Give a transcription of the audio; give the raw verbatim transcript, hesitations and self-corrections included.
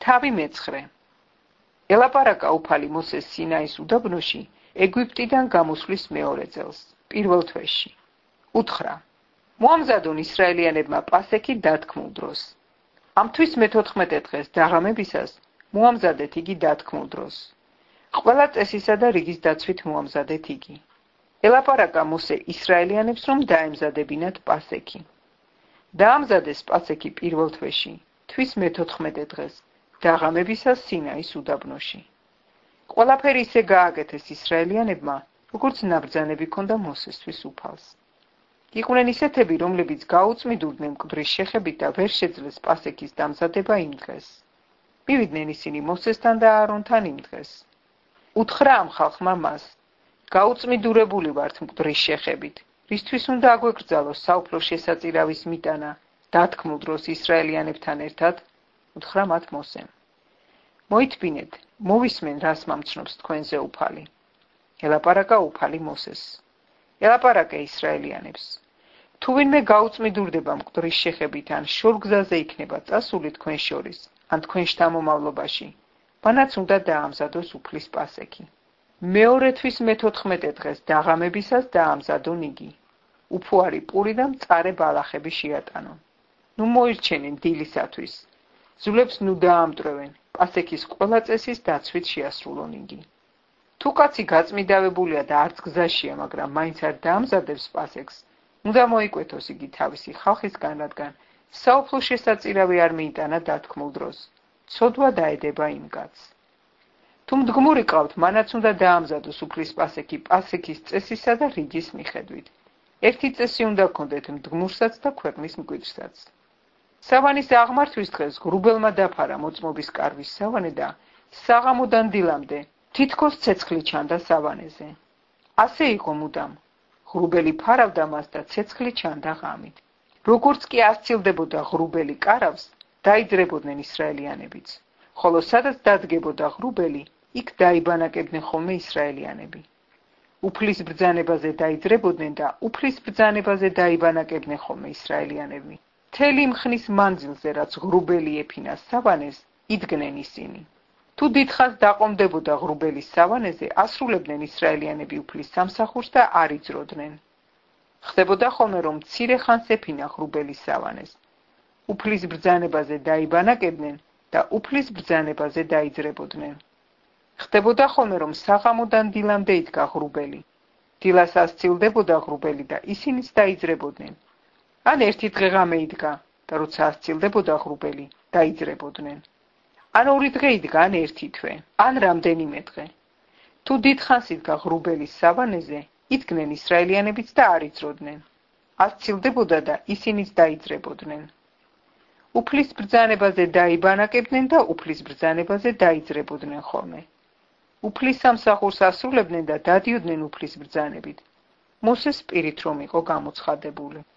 თავი მეცხრე. ელაპარაკა უფალი მოსეს სინაის უდაბნოში ეგვიპტიდან გამოსვლის მეორე წელს, პირველ თვეში. უთხრა: მოამზადონ ისრაელიანებმა პასექი დათქმულ დროს. ამ თვის მეთოთხმეტე დღეს დაღამებისას მოამზადეთ იგი დათქმულ დროს. ყველა წესისა და რიგის დაცვით მოამზადეთ იგი. ელაპარაკა მოსე ისრაელიანებს, რომ დაემზადებინათ პასექი. დაამზადეს პასექი პირველ თვეში, თვის მეთოთხმეტე დღეს, დაღამებისას სინაის უდაბნოში. ყველაფერი ისე გააკეთეს ისრაელიანებმა, როგორც ნაბრძანები ჰქონდა მოსესთვის უფალს. იყვნენ ისეთები, რომლებიც გაუწმიდულდნენ მკვდრის შეხებით და ვერ შეძლეს პასექის დამზადება იმ დღეს. მივიდნენ ისინი მოსესთან და აარონთან იმ დღეს. უთხრა ამ ხალხმა მას: გაუწმიდურებული ვართ მკვდრის შეხებით, რისთვის უნდა აგვეკრძალოს საუფლო შესაწირავის მიტანა დათქმულ დროს ისრაელიანებთან ერთად? უთხრა მათ მოსემ. მოითბინეთ, მოვისმენ, რას მამცნობს თქვენზე უფალი. ელაპარაკა უფალი მოსეს. ელაპარაკე ისრაელიანებს: თუ ვინმე გაუწმიდურდება მკვდრის შეხებით ან შორგზაზე იქნება წასული თქვენ შორის, ან თქვენ შთამომავლობაში, მანაც უნდა დაამზადოს უფლის პასექი. მეორე თვის მეთოთხმეტე დღეს დაღამებისას დაამზადონ იგი. უფუარი პური და მწარე ბალახები შეატანონ. ნუ მოირჩენენ დილისათვის. ძვლებს ნუ დაამტვრევენ, პასექის ყველა წესის დაცვით შეასრულონ იგი. თუ კაცი გაწმიდავებულია და არც გზაშია, მაგრამ მაინც არ დაამზადებს პასექს, უნდა მოიკვეთოს იგი თავისი ხალხისგან, რადგან საუფლო შესაწირავი არ მიიტანა დათქმულ დროს. ცოდვა დაედება იმ კაცს. თუ მდგმური ყავთ, მანაც უნდა დაამზადოს უფლის პასექი პასექის წესისა და რიგის მიხედვით. ერთი წესი უნდა გქონდეთ მდგმურსაც და ქვეყნის მკვიდრსაც. სავანის აღმართვის დღეს ღრუბელმა დაფარა მოწმობის კარვის სავანე და საღამოდან დილამდე თითქოს ცეცხლი ჩანდა სავანეზე. ასე იყო მუდამ. ღრუბელი ფარავდა მას და ცეცხლი ჩანდა ღამით. როგორც კი ასცილდებოდა ღრუბელი კარავს, დაიძრებოდნენ ისრაელიანებიც. ხოლო სადაც დადგებოდა ღრუბელი, იქ დაიბანაკებდნენ ხოლმე ისრაელიანები. უფლის ბრძანებაზე დაიძრებოდნენ და უფლის ბრძანებაზე დაიბანაკებდნენ ხოლმე ისრაელიანები. მთელი მხნის მანძილზე, რაც ღრუბელი ეფინა სავანეს, იდგნენ ისინი. თუ დიდხანს დაყომდებოდა ღრუბელის სავანეზე, ასრულებდნენ ისრაელიანები უფლის სამსახურს და არ იძროდნენ. ხდებოდა ხოლმე, რომ მცირე ხანს ეფინა ღრუბელის სავანეს. უფლის ბრძანებაზე დაიბანაკებდნენ და უფლის ბრძანებაზე დაიძრებოდნენ. ხდებოდა ხოლმე, რომ საღამოდან დილამდე იდგა ღრუბელი. დილას ასცილდებოდა ღრუბელი და ისინიც დაიძრებოდნენ. ან ერთი დღე ღამე იდგა და როცა ასცილდებოდა ღრუბელი, დაიძრებოდნენ. ან ორი დღე იდგა, ან ერთი თვე, ან რამდენიმე დღე. თუ დიდხანს იდგა ღრუბელის სავანეზე, იდგნენ ისრაელიანებიც და არ იძროდნენ. ასცილდებოდა და ისინიც დაიძრებოდნენ. უფლის ბრძანებაზე დაიბანაკებდნენ და უფლის ბრძანებაზე დაიძრებოდნენ ხოლმე. უფლის სამსახურს ასრულებდნენ და დადიოდნენ უფლის ბრძანებით. მოსეს პირით რომ იყო გამოცხადებული.